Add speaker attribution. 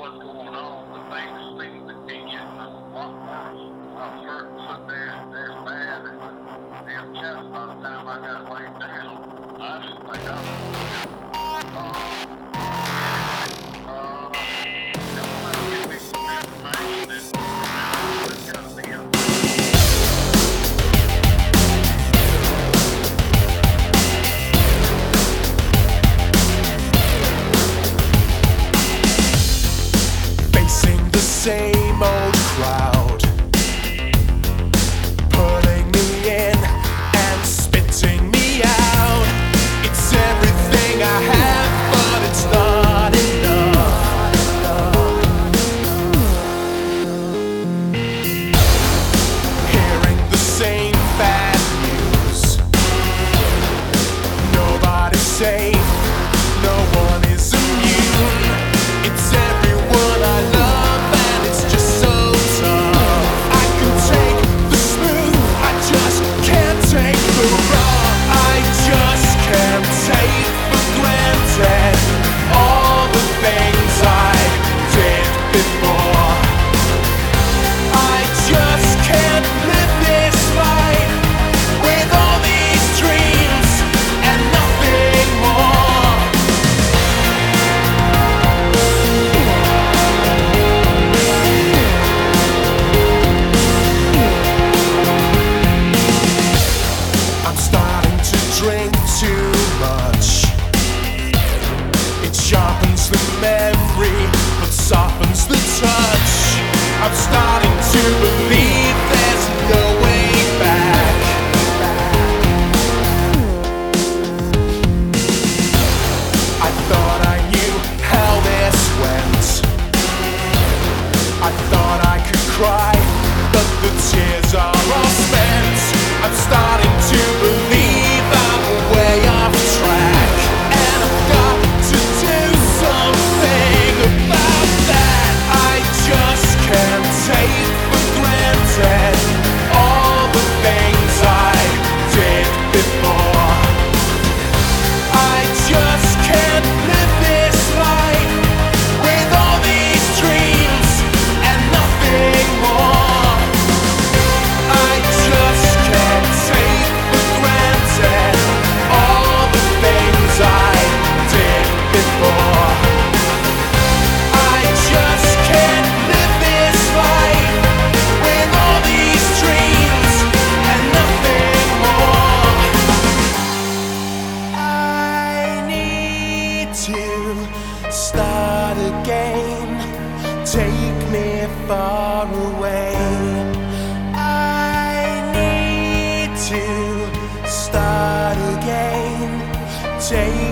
Speaker 1: what's going on, but things seem to be getting a lot worse. I'm certain that they're bad, and damn chest by the time I got laid down. I didn't think I was give me some information, and it's gonna be a
Speaker 2: same old crowd, pulling me in and spitting me out. It's everything I have, but it's not enough. Hearing the same bad news, nobody's safe, no one is immune. It's everyone I love. Sharpens the memory, but softens the touch. I'm starting to believe there's no way back. I thought I knew how this went. I thought I could cry, but the tears are all spent. I'm starting to believe I'm way off track, and I've got to do something about that. I just can't take for granted all the things I did before. I just can't live this life with all these dreams and nothing more. I just can't take for granted all the things I did before. I just can't live this life with all these dreams and nothing more. I need to start again. Take me far away. I need to start again. Take